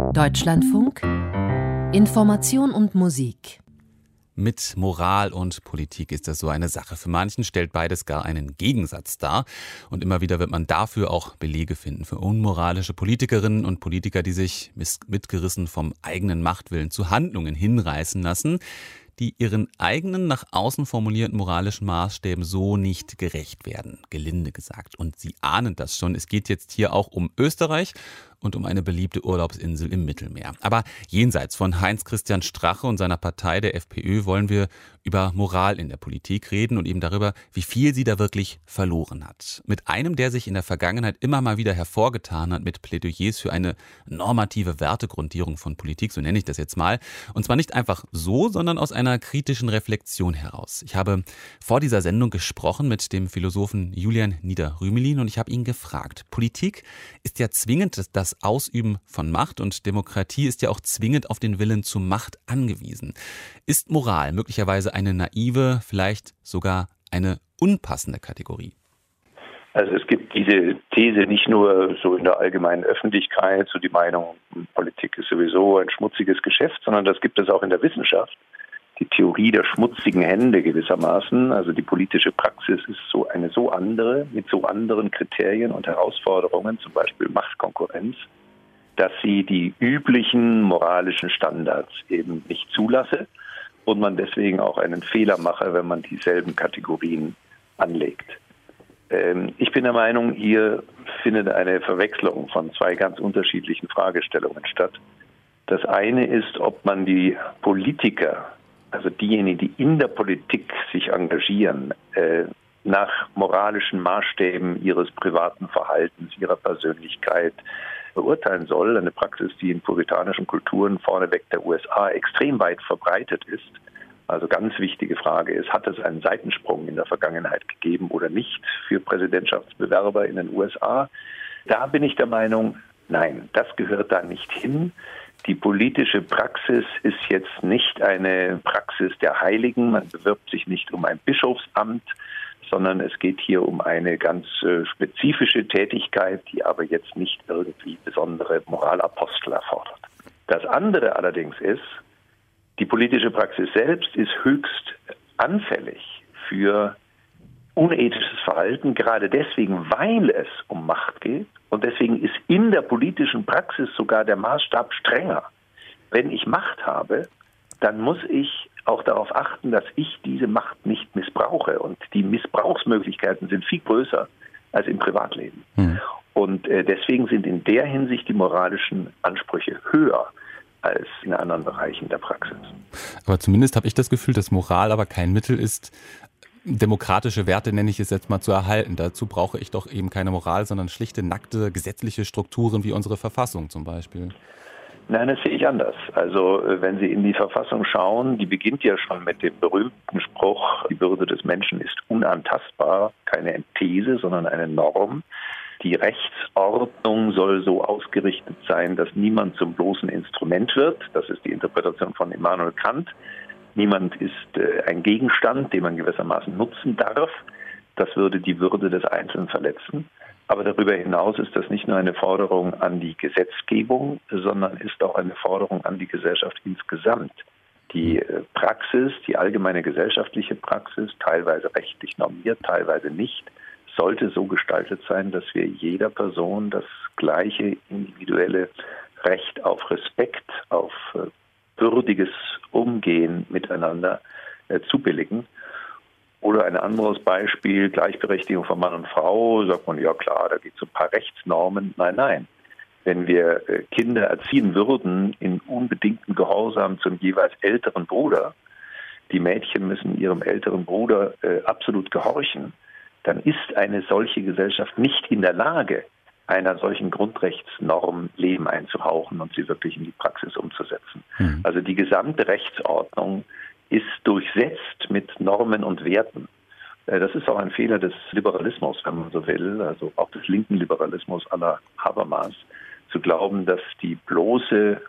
Deutschlandfunk Information und Musik. Mit Moral und Politik ist das so eine Sache. Für manchen stellt beides gar einen Gegensatz dar. Und immer wieder wird man dafür auch Belege finden für unmoralische Politikerinnen und Politiker, die sich mitgerissen vom eigenen Machtwillen zu Handlungen hinreißen lassen, die ihren eigenen nach außen formulierten moralischen Maßstäben so nicht gerecht werden, gelinde gesagt. Und Sie ahnen das schon, es geht jetzt hier auch um Österreich und um eine beliebte Urlaubsinsel im Mittelmeer. Aber jenseits von Heinz-Christian Strache und seiner Partei, der FPÖ, wollen wir über Moral in der Politik reden und eben darüber, wie viel sie da wirklich verloren hat. Mit einem, der sich in der Vergangenheit immer mal wieder hervorgetan hat mit Plädoyers für eine normative Wertegrundierung von Politik, so nenne ich das jetzt mal. Und zwar nicht einfach so, sondern aus einer kritischen Reflexion heraus. Ich habe vor dieser Sendung gesprochen mit dem Philosophen Julian Nieder-Rümelin und ich habe ihn gefragt, Politik ist ja zwingend das Ausüben von Macht und Demokratie ist ja auch zwingend auf den Willen zur Macht angewiesen. Ist Moral möglicherweise eine naive, vielleicht sogar eine unpassende Kategorie? Also es gibt diese These nicht nur so in der allgemeinen Öffentlichkeit, so die Meinung, Politik ist sowieso ein schmutziges Geschäft, sondern das gibt es auch in der Wissenschaft. Die Theorie der schmutzigen Hände gewissermaßen, also die politische Praxis ist so eine so andere, mit so anderen Kriterien und Herausforderungen, zum Beispiel Machtkonkurrenz, dass sie die üblichen moralischen Standards eben nicht zulasse und man deswegen auch einen Fehler mache, wenn man dieselben Kategorien anlegt. Ich bin der Meinung, hier findet eine Verwechslung von zwei ganz unterschiedlichen Fragestellungen statt. Das eine ist, ob man die Politiker, also diejenigen, die in der Politik sich engagieren, nach moralischen Maßstäben ihres privaten Verhaltens, ihrer Persönlichkeit beurteilen soll. Eine Praxis, die in puritanischen Kulturen vorneweg der USA extrem weit verbreitet ist. Also ganz wichtige Frage ist, hat es einen Seitensprung in der Vergangenheit gegeben oder nicht für Präsidentschaftsbewerber in den USA? Da bin ich der Meinung, nein, das gehört da nicht hin. Die politische Praxis ist jetzt nicht eine Praxis der Heiligen. Man bewirbt sich nicht um ein Bischofsamt, sondern es geht hier um eine ganz spezifische Tätigkeit, die aber jetzt nicht irgendwie besondere Moralapostel erfordert. Das andere allerdings ist, die politische Praxis selbst ist höchst anfällig für unethisches Verhalten, gerade deswegen, weil es um Macht geht. Und deswegen ist in der politischen Praxis sogar der Maßstab strenger. Wenn ich Macht habe, dann muss ich auch darauf achten, dass ich diese Macht nicht missbrauche. Und die Missbrauchsmöglichkeiten sind viel größer als im Privatleben. Und deswegen sind in der Hinsicht die moralischen Ansprüche höher als in anderen Bereichen der Praxis. Aber zumindest habe ich das Gefühl, dass Moral aber kein Mittel ist, demokratische Werte, nenne ich es jetzt mal, zu erhalten. Dazu brauche ich doch eben keine Moral, sondern schlichte, nackte, gesetzliche Strukturen wie unsere Verfassung zum Beispiel. Nein, das sehe ich anders. Also wenn Sie in die Verfassung schauen, die beginnt ja schon mit dem berühmten Spruch, die Würde des Menschen ist unantastbar, keine These, sondern eine Norm. Die Rechtsordnung soll so ausgerichtet sein, dass niemand zum bloßen Instrument wird. Das ist die Interpretation von Immanuel Kant. Niemand ist ein Gegenstand, den man gewissermaßen nutzen darf. Das würde die Würde des Einzelnen verletzen. Aber darüber hinaus ist das nicht nur eine Forderung an die Gesetzgebung, sondern ist auch eine Forderung an die Gesellschaft insgesamt. Die Praxis, die allgemeine gesellschaftliche Praxis, teilweise rechtlich normiert, teilweise nicht, sollte so gestaltet sein, dass wir jeder Person das gleiche individuelle Recht auf Respekt, auf würdiges Umgehen miteinander zubilligen. Oder ein anderes Beispiel, Gleichberechtigung von Mann und Frau, sagt man, ja klar, da geht es um ein paar Rechtsnormen. Nein. Wenn wir Kinder erziehen würden in unbedingtem Gehorsam zum jeweils älteren Bruder, die Mädchen müssen ihrem älteren Bruder absolut gehorchen, dann ist eine solche Gesellschaft nicht in der Lage, einer solchen Grundrechtsnorm Leben einzuhauchen und sie wirklich in die Praxis umzusetzen. Also die gesamte Rechtsordnung ist durchsetzt mit Normen und Werten. Das ist auch ein Fehler des Liberalismus, wenn man so will, also auch des linken Liberalismus à la Habermas, zu glauben, dass der bloße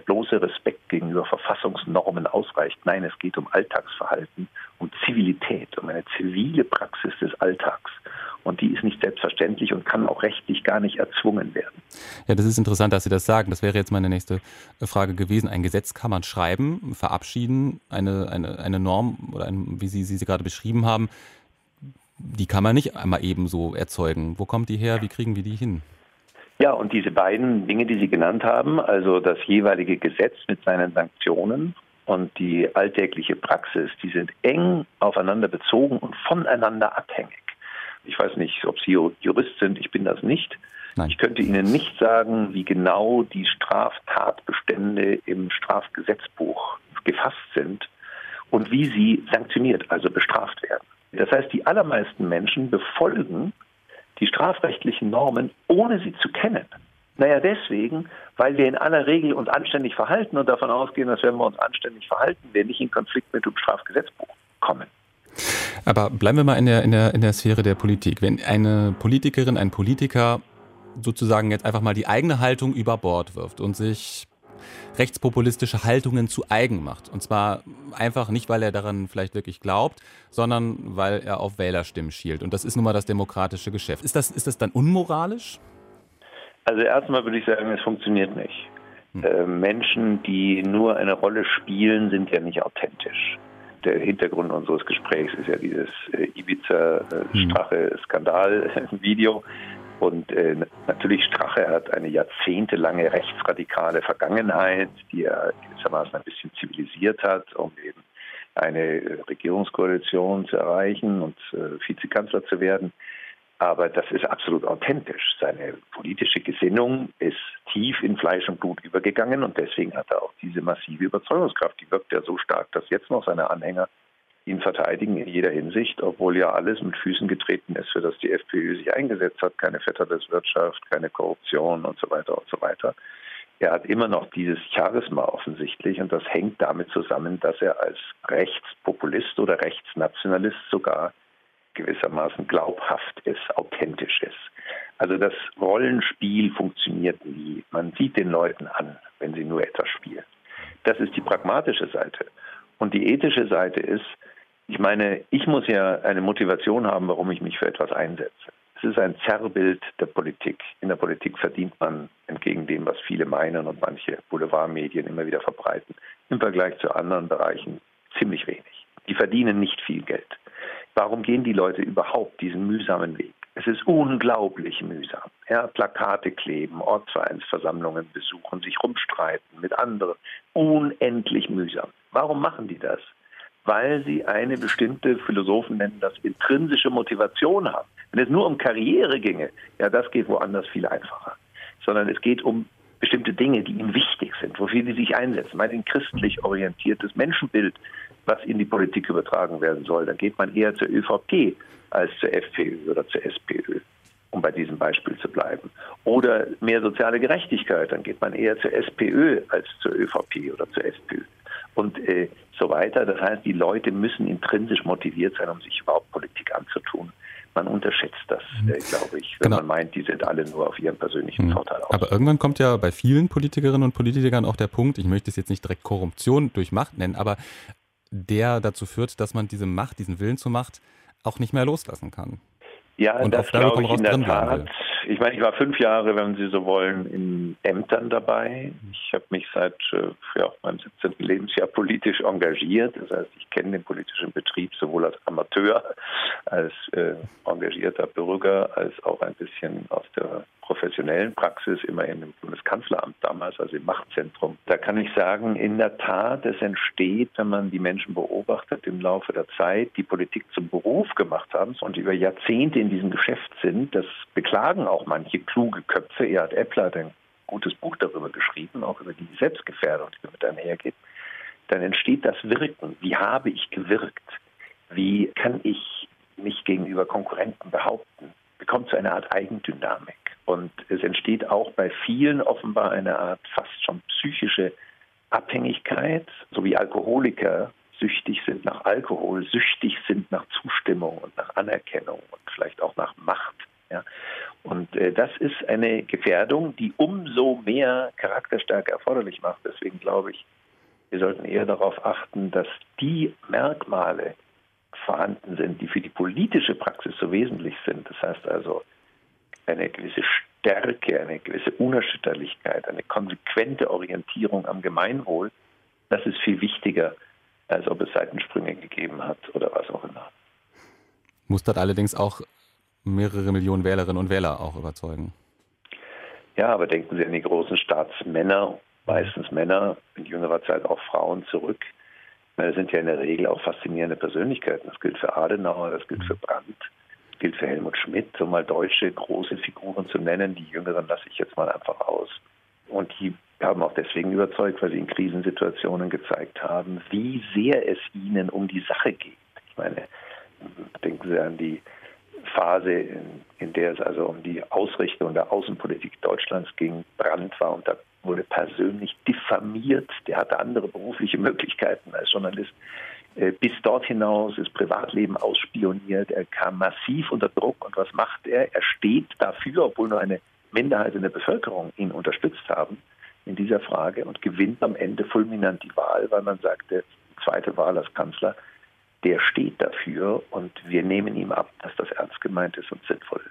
Respekt gegenüber Verfassungsnormen ausreicht. Nein, es geht um Alltagsverhalten, um Zivilität, um eine zivile Praxis des Alltags. Und die ist nicht selbstverständlich und kann auch rechtlich gar nicht erzwungen werden. Ja, das ist interessant, dass Sie das sagen. Das wäre jetzt meine nächste Frage gewesen. Ein Gesetz kann man schreiben, verabschieden, eine Norm oder wie Sie gerade beschrieben haben, die kann man nicht einmal eben so erzeugen. Wo kommt die her? Wie kriegen wir die hin? Ja, und diese beiden Dinge, die Sie genannt haben, also das jeweilige Gesetz mit seinen Sanktionen und die alltägliche Praxis, die sind eng aufeinander bezogen und voneinander abhängig. Ich weiß nicht, ob Sie Jurist sind, ich bin das nicht. Nein. Ich könnte Ihnen nicht sagen, wie genau die Straftatbestände im Strafgesetzbuch gefasst sind und wie sie sanktioniert, also bestraft werden. Das heißt, die allermeisten Menschen befolgen die strafrechtlichen Normen, ohne sie zu kennen. Naja, deswegen, weil wir in aller Regel uns anständig verhalten und davon ausgehen, dass wenn wir uns anständig verhalten, wir nicht in Konflikt mit dem Strafgesetzbuch kommen. Aber bleiben wir mal in der Sphäre der Politik. Wenn eine Politikerin, ein Politiker sozusagen jetzt einfach mal die eigene Haltung über Bord wirft und sich rechtspopulistische Haltungen zu eigen macht. Und zwar einfach nicht, weil er daran vielleicht wirklich glaubt, sondern weil er auf Wählerstimmen schielt. Und das ist nun mal das demokratische Geschäft. Ist das dann unmoralisch? Also erstmal würde ich sagen, es funktioniert nicht. Menschen, die nur eine Rolle spielen, sind ja nicht authentisch. Der Hintergrund unseres Gesprächs ist ja dieses Ibiza-Strache-Skandal-Video. Und natürlich Strache hat eine jahrzehntelange rechtsradikale Vergangenheit, die er gewissermaßen ein bisschen zivilisiert hat, um eben eine Regierungskoalition zu erreichen und Vizekanzler zu werden. Aber das ist absolut authentisch. Seine politische Gesinnung ist tief in Fleisch und Blut übergegangen und deswegen hat er auch diese massive Überzeugungskraft. Die wirkt ja so stark, dass jetzt noch seine Anhänger ihn verteidigen in jeder Hinsicht, obwohl ja alles mit Füßen getreten ist, für das die FPÖ sich eingesetzt hat. Keine Vetterleswirtschaft, keine Korruption und so weiter und so weiter. Er hat immer noch dieses Charisma offensichtlich und das hängt damit zusammen, dass er als Rechtspopulist oder Rechtsnationalist sogar gewissermaßen glaubhaft ist, authentisch ist. Also das Rollenspiel funktioniert nie. Man sieht den Leuten an, wenn sie nur etwas spielen. Das ist die pragmatische Seite. Und die ethische Seite ist, ich meine, ich muss ja eine Motivation haben, warum ich mich für etwas einsetze. Es ist ein Zerrbild der Politik. In der Politik verdient man, entgegen dem, was viele meinen und manche Boulevardmedien immer wieder verbreiten, im Vergleich zu anderen Bereichen ziemlich wenig. Die verdienen nicht viel Geld. Warum gehen die Leute überhaupt diesen mühsamen Weg? Es ist unglaublich mühsam. Ja, Plakate kleben, Ortsvereinsversammlungen besuchen, sich rumstreiten mit anderen. Unendlich mühsam. Warum machen die das? Weil sie eine bestimmte, Philosophen nennen das, intrinsische Motivation haben. Wenn es nur um Karriere ginge, ja, das geht woanders viel einfacher. Sondern es geht um bestimmte Dinge, die ihnen wichtig sind, wofür sie sich einsetzen. Ein christlich orientiertes Menschenbild, was in die Politik übertragen werden soll. Da geht man eher zur ÖVP als zur FPÖ oder zur SPÖ, um bei diesem Beispiel zu bleiben. Oder mehr soziale Gerechtigkeit, dann geht man eher zur SPÖ als zur ÖVP oder zur FPÖ. Und so weiter. Das heißt, die Leute müssen intrinsisch motiviert sein, um sich überhaupt Politik anzutun. Man unterschätzt das, glaube ich, wenn man meint, die sind alle nur auf ihren persönlichen Vorteil aus. Aber irgendwann kommt ja bei vielen Politikerinnen und Politikern auch der Punkt, ich möchte es jetzt nicht direkt Korruption durch Macht nennen, aber der dazu führt, dass man diese Macht, diesen Willen zur Macht auch nicht mehr loslassen kann. Ja, und das glaube ich in der Tat. Will. Ich meine, ich war 5 Jahre, wenn Sie so wollen, in Ämtern dabei. Ich habe mich seit meinem 17. Lebensjahr politisch engagiert. Das heißt, ich kenne den politischen Betrieb sowohl als Amateur, als engagierter Bürger, als auch ein bisschen aus der professionellen Praxis, immerhin im Bundeskanzleramt damals, also im Machtzentrum. Da kann ich sagen, in der Tat, es entsteht, wenn man die Menschen beobachtet im Laufe der Zeit, die Politik zum Beruf gemacht haben und über Jahrzehnte in diesem Geschäft sind. Das beklagen auch manche kluge Köpfe. Erhard Eppler hat ein gutes Buch darüber geschrieben, auch über die Selbstgefährdung, die damit einhergeht. Dann entsteht das Wirken. Wie habe ich gewirkt? Wie kann ich mich gegenüber Konkurrenten behaupten? Bekommt zu einer Art Eigendynamik. Und es entsteht auch bei vielen offenbar eine Art fast schon psychische Abhängigkeit, so wie Alkoholiker süchtig sind nach Alkohol, süchtig sind nach Zustimmung und nach Anerkennung und vielleicht auch nach Macht. Ja. Und das ist eine Gefährdung, die umso mehr Charakterstärke erforderlich macht. Deswegen glaube ich, wir sollten eher darauf achten, dass die Merkmale, vorhanden sind, die für die politische Praxis so wesentlich sind. Das heißt also eine gewisse Stärke, eine gewisse Unerschütterlichkeit, eine konsequente Orientierung am Gemeinwohl, das ist viel wichtiger, als ob es Seitensprünge gegeben hat oder was auch immer. Mustert allerdings auch mehrere Millionen Wählerinnen und Wähler auch überzeugen. Ja, aber denken Sie an die großen Staatsmänner, meistens Männer, in jüngerer Zeit auch Frauen zurück. Das sind ja in der Regel auch faszinierende Persönlichkeiten. Das gilt für Adenauer, das gilt für Brandt, das gilt für Helmut Schmidt, um mal deutsche große Figuren zu nennen. Die Jüngeren lasse ich jetzt mal einfach aus. Und die haben auch deswegen überzeugt, weil sie in Krisensituationen gezeigt haben, wie sehr es ihnen um die Sache geht. Ich meine, denken Sie an die Phase, in der es also um die Ausrichtung der Außenpolitik Deutschlands ging. Brandt war und da wurde persönlich diffamiert. Der hatte andere berufliche Möglichkeiten als Journalist. Bis dort hinaus ist Privatleben ausspioniert. Er kam massiv unter Druck. Und was macht er? Er steht dafür, obwohl nur eine Minderheit in der Bevölkerung ihn unterstützt haben in dieser Frage und gewinnt am Ende fulminant die Wahl, weil man sagte, zweite Wahl als Kanzler, der steht dafür und wir nehmen ihm ab, dass das ernst gemeint ist und sinnvoll